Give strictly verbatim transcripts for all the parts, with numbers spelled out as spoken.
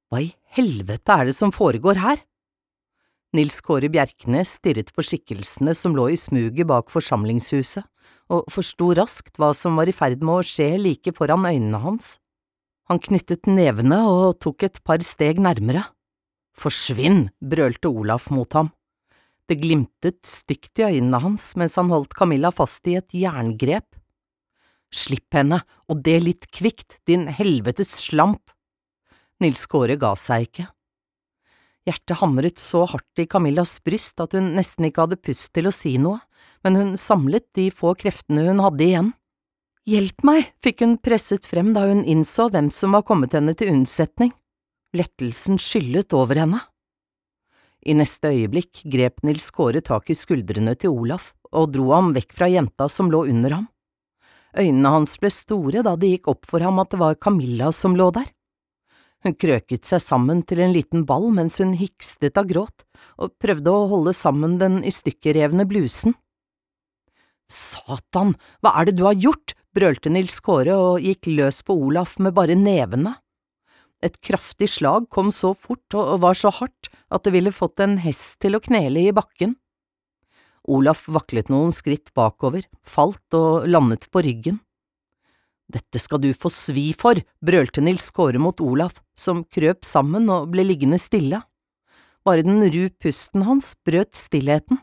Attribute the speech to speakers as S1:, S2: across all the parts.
S1: Hva i helvete er det som foregår her? Nils Kåre Bjerknes stirret på skikkelsene som lå i smuget bak forsamlingshuset, og forsto raskt hva som var i ferd med å skje like foran øynene hans. Han knyttet nevene og tok et par steg nærmere. Forsvinn, brølte Olaf mot ham. Det glimtet stygt i øynene hans mens han holdt Camilla fast i et jerngrep. Slipp henne, og det litt kvikt, din helvetes slamp! Nils Kåre ga seg ikke. Hjertet hamret så hardt i Camillas bryst at hun nesten ikke hadde pust til å si noe, men hun samlet de få kreftene hun hadde igjen. Hjelp meg, fikk hun presset frem da hun innså hvem som var kommet henne til unnsetning. Lettelsen skyllet over henne. I neste øyeblikk grep Nils Kåre tak i skuldrene til Olaf og dro ham vekk fra jenta som lå under ham. Øynene hans ble store da det gikk opp for ham at det var Camilla som lå der. Hun krøket seg sammen til en liten ball mens hun hikstet av gråt, og prøvde å holde sammen den i stykkerevne blusen. Satan, hva er det du har gjort? Brølte Nils Kåre og gikk løs på Olaf med bare nevene. Et kraftig slag kom så fort og var så hardt at det ville fått en hest til å knele i bakken. Olaf vaklet noen skritt bakover, falt og landet på ryggen. Dette skal du få svi for, brølte Nils Kåre mot Olaf, som krøp sammen og ble liggende stille. Bare den ru pusten hans brøt stillheten.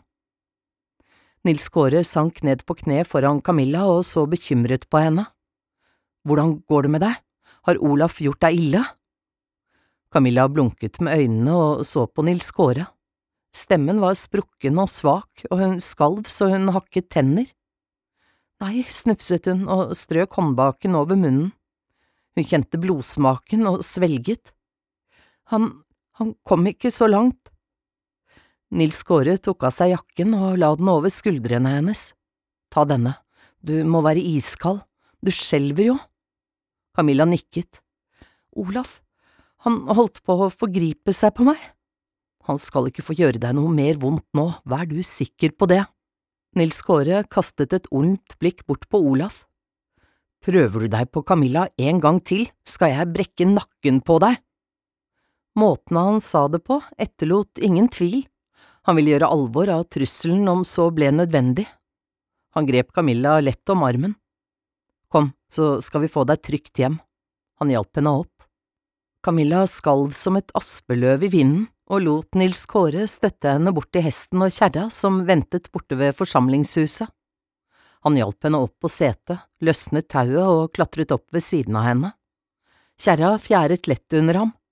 S1: Nils Kåre sank ned på kne foran Camilla og så bekymret på henne. Hvordan går det med deg? Har Olaf gjort deg ille? Camilla blunket med øynene og så på Nils Kåre. Stemmen var sprukken og svak, og hun skalv så hun hakket tenner. Nei, snufset hun og strøk håndbaken over munnen. Hun kjente blodsmaken og svelget. Han, han kom ikke så langt. Nils Kåre tok av seg jakken og la den over skuldrene hennes. Ta denne, du må være iskald, du skjelver jo. Camilla nikket. Olaf, han holdt på å forgripe seg på meg. Han skal ikke få gjøre deg noe mer vondt nå, vær du sikker på det. Nils Kåre kastet et ondt blikk bort på Olaf. Prøver du deg på Camilla en gang til, skal jeg brekke nakken på deg. Måten han sa det på etterlot ingen tvil. Han ville gjøre alvor av trusselen om så ble nødvendig. Han grep Camilla lett om armen. Kom, så skal vi få deg trygt hjem. Han hjalp henne opp. Camilla skalv som et aspeløv i vinden, og lot Nils Kåre støtte henne bort til hesten og kjerra som ventet borte ved forsamlingshuset. Han hjalp henne opp på setet, løsnet tauet og klatret opp ved siden av henne. Kjerra fjæret lett under ham,